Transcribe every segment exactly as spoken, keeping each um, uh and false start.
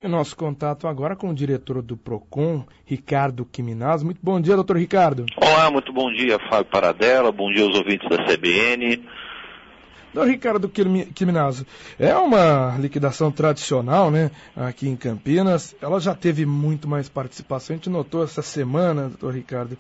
E nosso contato agora com o diretor do Procon, Ricardo Quiminazzo. Muito bom dia, doutor Ricardo. Olá, muito bom dia, Fábio Paradella, bom dia aos ouvintes da C B N. Doutor Ricardo Quiminazzo, é uma liquidação tradicional, né, aqui em Campinas. Ela já teve muito mais participação. A gente notou essa semana, doutor Ricardo,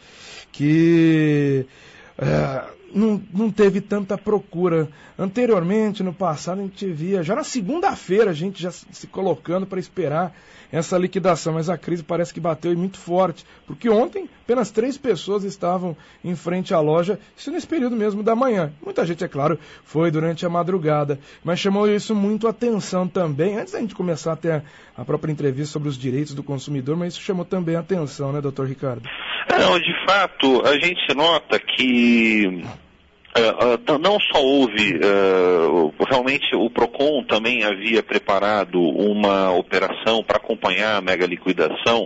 que é, não, não teve tanta procura. Anteriormente, no passado, a gente via, já na segunda-feira, a gente já se colocando para esperar essa liquidação, mas a crise parece que bateu muito forte, porque ontem apenas três pessoas estavam em frente à loja, isso nesse período mesmo da manhã. Muita gente, é claro, foi durante a madrugada, mas chamou isso muito atenção também, antes da gente começar até a própria entrevista sobre os direitos do consumidor, mas isso chamou também a atenção, né, doutor Ricardo? Não, de fato, a gente nota que Uh, uh, não só houve, uh, realmente o Procon também havia preparado uma operação para acompanhar a mega liquidação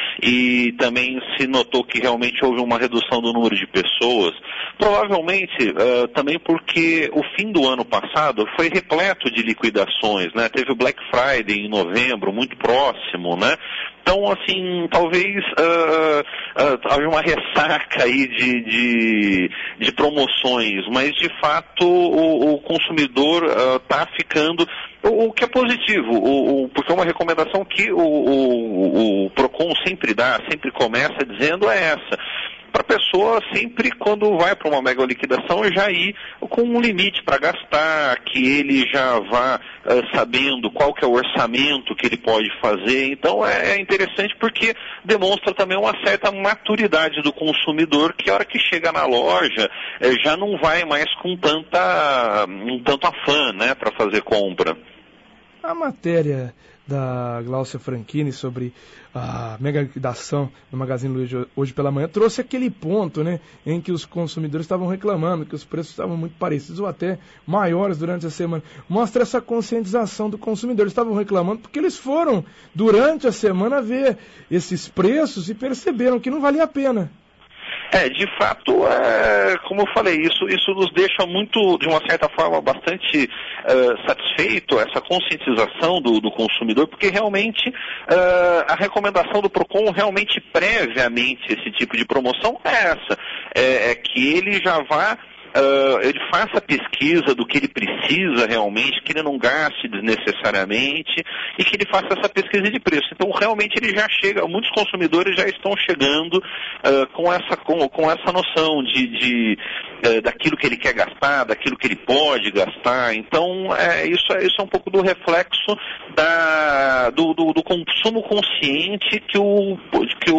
e também se notou que realmente houve uma redução do número de pessoas, provavelmente uh, também porque o fim do ano passado foi repleto de liquidações, né? Teve o Black Friday em novembro, muito próximo, né? Então, assim, talvez uh, uh, havia uma ressaca aí de, de, de promoções, mas de fato o, o consumidor está uh, ficando, o, o que é positivo, o, o, porque é uma recomendação que o, o, o Procon sempre dá, sempre começa dizendo é essa. Para a pessoa sempre, quando vai para uma mega liquidação, já ir com um limite para gastar, que ele já vá uh, sabendo qual que é o orçamento que ele pode fazer. Então é, é interessante porque demonstra também uma certa maturidade do consumidor, que a hora que chega na loja eh, já não vai mais com tanta, um tanto afã, né, para fazer compra. A matéria da Glaucia Franchini sobre a mega liquidação no Magazine Luiza hoje pela manhã trouxe aquele ponto, né, em que os consumidores estavam reclamando que os preços estavam muito parecidos ou até maiores durante a semana. Mostra essa conscientização do consumidor. Eles estavam reclamando porque eles foram durante a semana ver esses preços e perceberam que não valia a pena. É, de fato, é, como eu falei, isso, isso nos deixa muito, de uma certa forma, bastante uh, satisfeito, essa conscientização do, do consumidor, porque realmente uh, a recomendação do Procon, realmente previamente, esse tipo de promoção é essa, é, é que ele já vá, Uh, ele faça a pesquisa do que ele precisa realmente, que ele não gaste desnecessariamente e que ele faça essa pesquisa de preço. Então, realmente, ele já chega, muitos consumidores já estão chegando uh, com, essa, com, com essa noção de, de, uh, daquilo que ele quer gastar, daquilo que ele pode gastar. Então, é, isso, é, isso é um pouco do reflexo da, do, do, do consumo consciente que o, que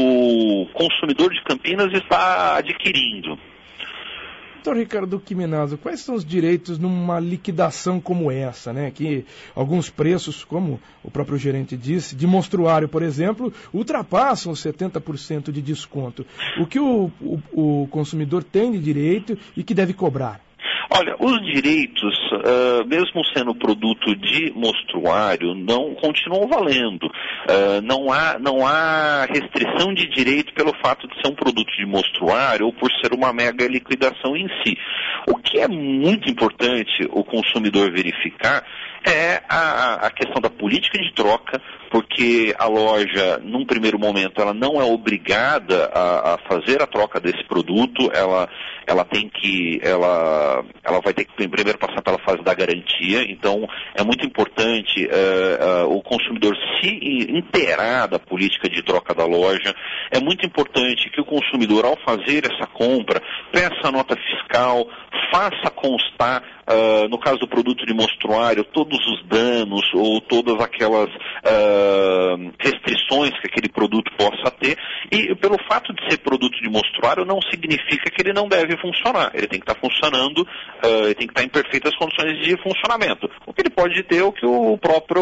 o consumidor de Campinas está adquirindo. Doutor Ricardo Quiminazzo, quais são os direitos numa liquidação como essa, né? Que alguns preços, como o próprio gerente disse, de monstruário, por exemplo, ultrapassam os setenta por cento de desconto. O que o, o, o consumidor tem de direito e que deve cobrar? Olha, os direitos, uh, mesmo sendo produto de mostruário, não continuam valendo. Uh, não há, não há restrição de direito pelo fato de ser um produto de mostruário ou por ser uma mega liquidação em si. O que é muito importante o consumidor verificar é a, a questão da política de troca, porque a loja, num primeiro momento, ela não é obrigada a, a fazer a troca desse produto, ela, ela tem que, ela, ela vai ter que primeiro passar pela fase da garantia, então é muito importante uh, uh, o consumidor se inteirar da política de troca da loja, é muito importante que o consumidor, ao fazer essa compra, peça a nota fiscal, faça constar, uh, no caso do produto de mostruário, todos os danos ou todas aquelas uh, restrições que aquele produto possa ter, e pelo fato de ser produto de mostruário não significa que ele não deve funcionar, ele tem que estar funcionando, uh, ele tem que estar em perfeitas condições de funcionamento. O que ele pode ter é o que o próprio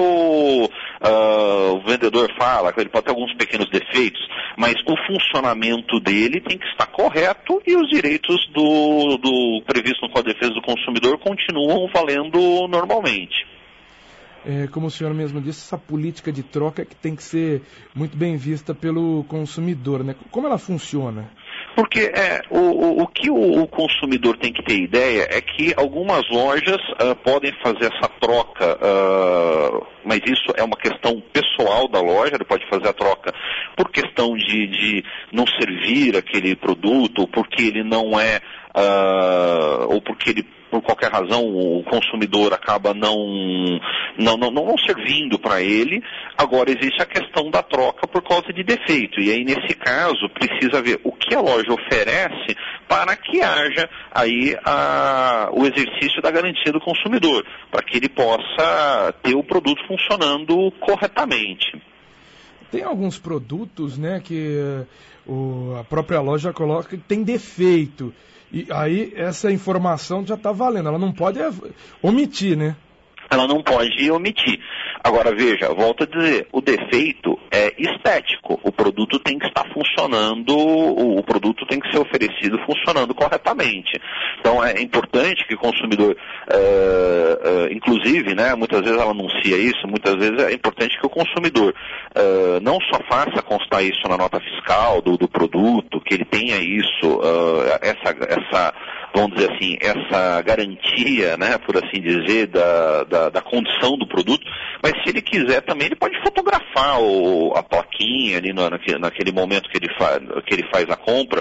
uh, vendedor fala, que ele pode ter alguns pequenos defeitos, mas o funcionamento dele tem que estar correto e os direitos do, do previsto no Código de Defesa do Consumidor continuam valendo normalmente. É, como o senhor mesmo disse, essa política de troca que tem que ser muito bem vista pelo consumidor, né? Como ela funciona? Porque é, o, o, o que o, o consumidor tem que ter ideia é que algumas lojas uh, podem fazer essa troca, uh, mas isso é uma questão pessoal da loja, ele pode fazer a troca por questão de, de não servir aquele produto, ou porque ele não é, uh, ou porque ele, por qualquer razão, o consumidor acaba não, não, não, não servindo para ele. Agora existe a questão da troca por causa de defeito. E aí, nesse caso, precisa ver o que a loja oferece para que haja aí a, o exercício da garantia do consumidor, para que ele possa ter o produto funcionando corretamente. Tem alguns produtos, né, que o, a própria loja coloca que tem defeito. E aí essa informação já está valendo, ela não pode omitir, né? Ela não pode omitir. Agora, veja, volto a dizer, o defeito é estético. O produto tem que estar funcionando, o produto tem que ser oferecido funcionando corretamente. Então, é importante que o consumidor, é, é, inclusive, né, muitas vezes ela anuncia isso, muitas vezes é importante que o consumidor é, não só faça constar isso na nota fiscal do, do produto, que ele tenha isso, é, essa, essa, vamos dizer assim, essa garantia, né, por assim dizer, da, da, da condição do produto, mas se ele quiser também, ele pode fotografar o, a plaquinha ali no, naquele, naquele momento que ele, fa, que ele faz a compra,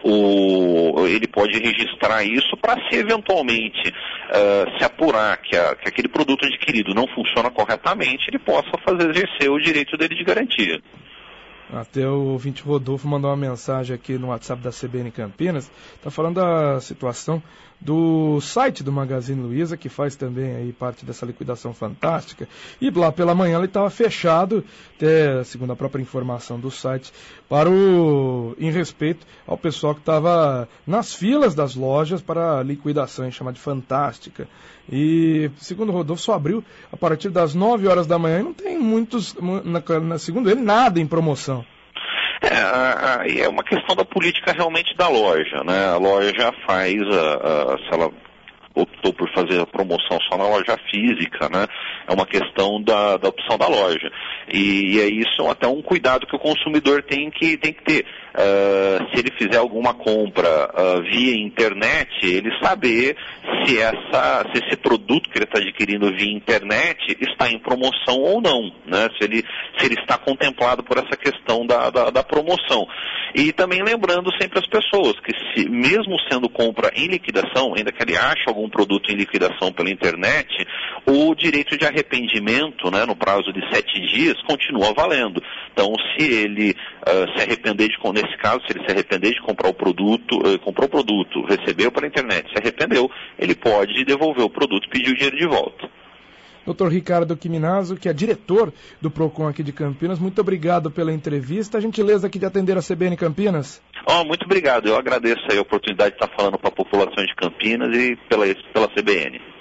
o, ele pode registrar isso para se eventualmente uh, se apurar que, a, que aquele produto adquirido não funciona corretamente, ele possa fazer exercer o direito dele de garantia. Até o ouvinte Rodolfo mandou uma mensagem aqui no WhatsApp da C B N Campinas, está falando da situação do site do Magazine Luiza, que faz também aí parte dessa liquidação fantástica, e lá pela manhã ele estava fechado, até segundo a própria informação do site, para o, em respeito ao pessoal que estava nas filas das lojas para a liquidação, chamada de fantástica. E, segundo o Rodolfo, só abriu a partir das nove horas da manhã e não tem muitos, na, na, segundo ele, nada em promoção. É, é uma questão da política realmente da loja, né? A loja faz, a, a, se ela optou por fazer a promoção só na loja física, né? É uma questão da, da opção da loja. E, e é isso até um cuidado que o consumidor tem que, tem que ter. Uh, se ele fizer alguma compra uh, via internet, ele saber se, essa, se esse produto que ele está adquirindo via internet está em promoção ou não, né? Se ele, se ele está contemplado por essa questão da, da, da promoção. E também lembrando sempre as pessoas que, se, mesmo sendo compra em liquidação, ainda que ele ache algum produto em liquidação pela internet, o direito de arrependimento, né, no prazo de sete dias continua valendo. Então, se ele uh, se arrepender de, nesse caso, se ele se arrepender de comprar o produto, uh, comprou o produto, recebeu pela internet, se arrependeu, ele pode devolver o produto e pedir o dinheiro de volta. doutor Ricardo Quiminazo, que é diretor do PROCON aqui de Campinas, muito obrigado pela entrevista, a gentileza aqui de atender a C B N Campinas. Oh, muito obrigado, eu agradeço aí a oportunidade de estar falando para a população de Campinas e pela, pela C B N.